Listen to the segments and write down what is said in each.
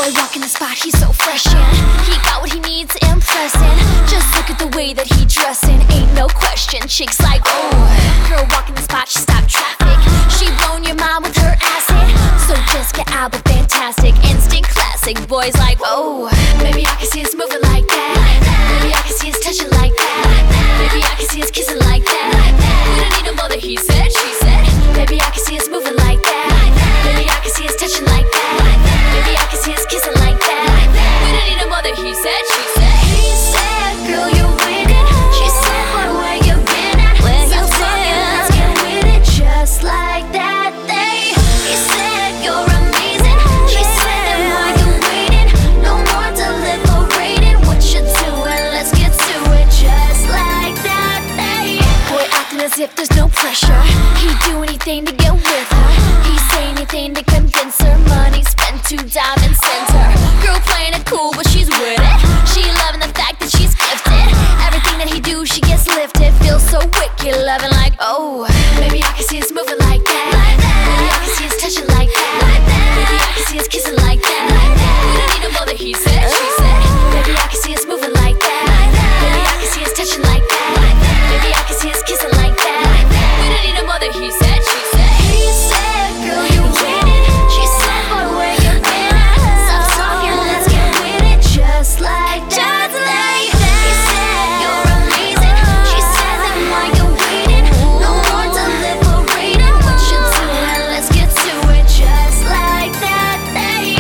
boy walking the spot, he's so fresh and he got what he needs, impressing. Just look at the way that he dressing, ain't no question. Chicks like, oh, girl walking the spot, she stopped traffic. She blown your mind with her acid. So Jessica Alba, fantastic, instant classic. Boys like, oh, maybe I can see us moving like that. Maybe I can see us touching like that. Maybe I can see us kissing like that. We don't need no more that he said, she said. Maybe I can see us moving like that. Maybe I can see us touching like that. Maybe I can see us kissing like that. We don't need no more that he said, she said. He said, girl, you're winning. She said, boy, where you been at? Stop talking, let's get with it. Just like that day. He said, you're amazing. She said, then why you waiting? No more deliberating. What you doing? Let's get to it. Just like that day. Boy acting as if there's no pressure. He'd do anything to get with her. He'd say anything to convince her. Money spent, 2 diamonds sent her. Girl playing it cool, but she's with it. She loving the fact that she's gifted. Everything that he do, she gets lifted. Feels so wicked, loving like, oh, maybe I can see us moving like that. Maybe I can see us touching like that. Maybe I can see us kissing like that. We don't need no more that he said, she said. Maybe I can see us moving like that. Maybe I can see us touching like that. Maybe I can see us kissing like that. We don't need no more that he said, she said. He said, girl, you winning. She said, boy, where you been at? Stop talking, let's get with it. Just like that day. He said, you're amazing. She said, then why you waiting? No more deliberating. What you doing? Let's get to it. Just like that day.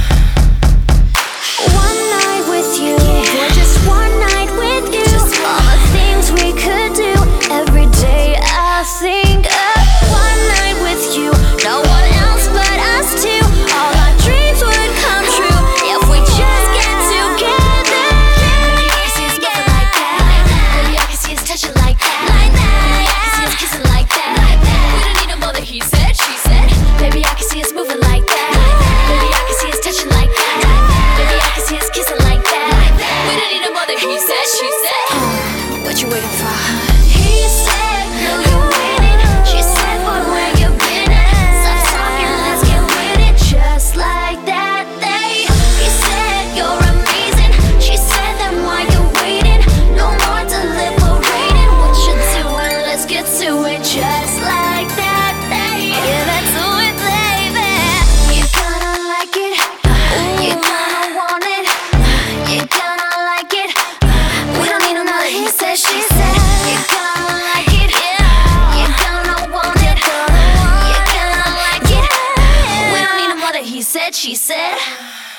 One night with you, boy, just one night with you. All the things we could do every day. I think of one night with you, no one else but us two. All our dreams would come true if we just get together. Maybe I can see us moving like that. Maybe I can see us touching like that. Maybe I can see us kissing like that. We don't need no more that he said, she said. Maybe I can see us moving like that. Maybe I can see us touching like that. Maybe I can see us kissing like that. We don't need no more that he said, she said. What you waiting for? He said, girl, you're winning. She said, boy, where you been at? Stop talking, let's get with it. Just like that day. He said, you're amazing. She said, then why you waiting? No more deliberating. What you doing? Let's get to it. Just like that day. Give it to it, baby. You're gonna like it. You're gonna want it. You're gonna like it. We don't need no more. He said, she said. You're gonna like it. You're gonna want it. You're gonna like it. We don't need no more. He said, she said.